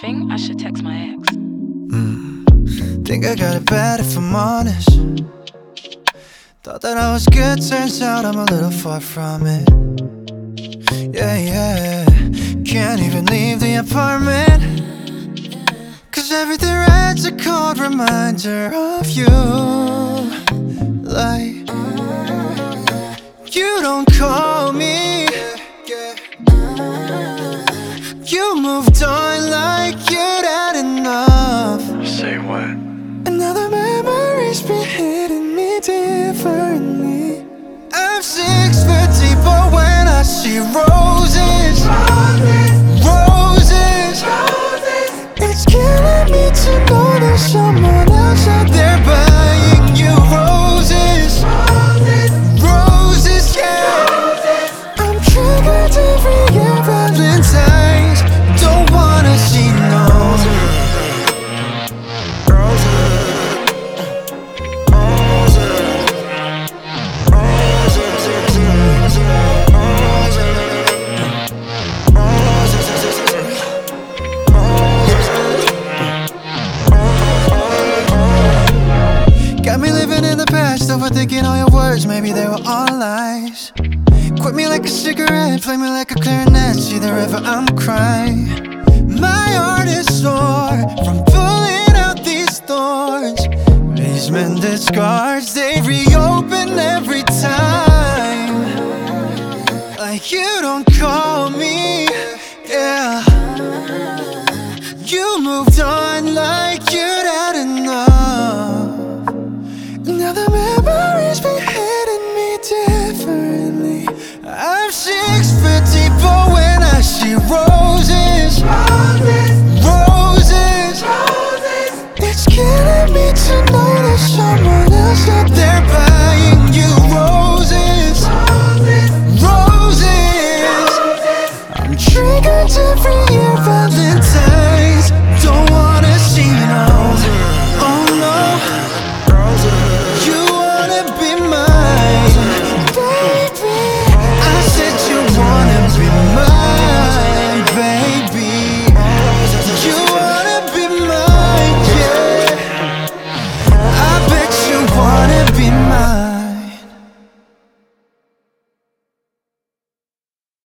think I should text my ex. Think I got it bad if I'm honest. Thought that I was good, turns out I'm a little far from it. Yeah, can't even leave the apartment, 'cause everything writes a cold reminder of you. Like, you don't call me, you moved on like you'd had enough. Say what? And now the memories be hitting me differently. I'm 6 foot deep, but when I see roses, it's killing me to know there's someone else out there buying you roses. Roses, yeah. I'm triggered every year, Valentine's. Don't wanna see no overthinking all your words, maybe they were all lies. Quit me like a cigarette, play me like a clarinet, see the river, I'm crying. My heart is sore from pulling out these thorns. These mended scars, they reopen every